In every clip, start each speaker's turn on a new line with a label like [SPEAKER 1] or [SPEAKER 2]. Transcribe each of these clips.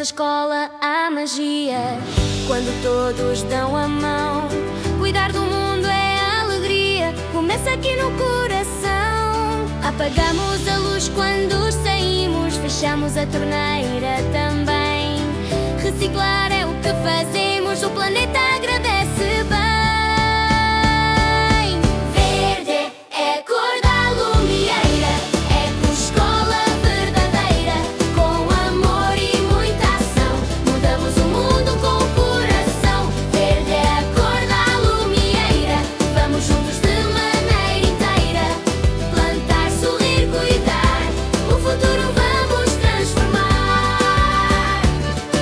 [SPEAKER 1] nossa escola há magia. Quando todos dão a mão, cuidar do mundo é alegria. Começa aqui no coração. Apagamos a luz quando saímos, fechamos a torneira também. Reciclar é o que fazemos, o planeta agradece bem. Verde é a cor da lumieira, Ecoescola verdadeira. Com amor e muita ação, mudamos o mundo com o coração. Verde é a cor da lumieira, vamos juntos de maneira inteira. Plantar, sorrir, cuidar, o futuro vamos transformar.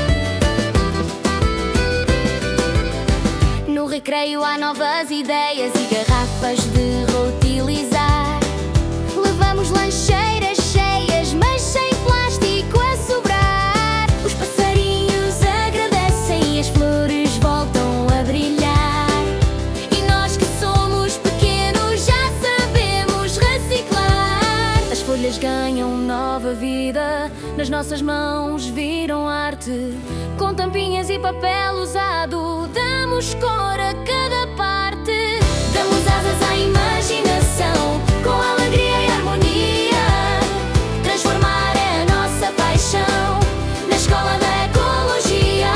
[SPEAKER 1] No recreio há novas ideias e garrafas de reutilizar. Levamos lancheiras cheias, mas sem plástico a sobrar. Os passarinhos agradecem e as flores voltam a brilhar. E nós que somos pequenos já sabemos reciclar. As folhas ganham nova vida, nas nossas mãos viram arte. Com tampinhas e papel usado, damos cor a cada parte. Damos asas à imaginação, com alegria e harmonia. Transformar é a nossa paixão, na escola da ecologia.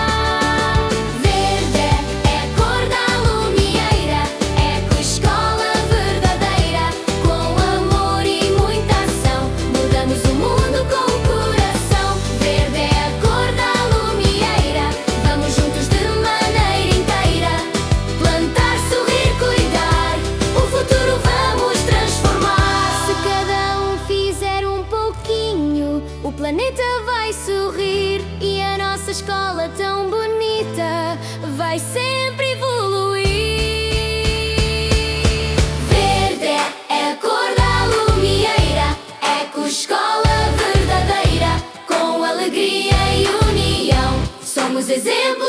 [SPEAKER 1] Verde é a cor da lumieira, Ecoescola verdadeira. Com amor e muita ação, mudamos o mundo com o coração. Verde é a cor da lumieira, vamos juntos de maneira inteira. Plantar, sorrir, cuidar, o futuro vamos transformar. Se cada um fizer um pouquinho, o planeta vai sorrir. E a nossa escola tão bonita vai sempre evoluir. Verde é a cor da lumieira, Ecoescola verdadeira. Com alegria e união, somos exemplo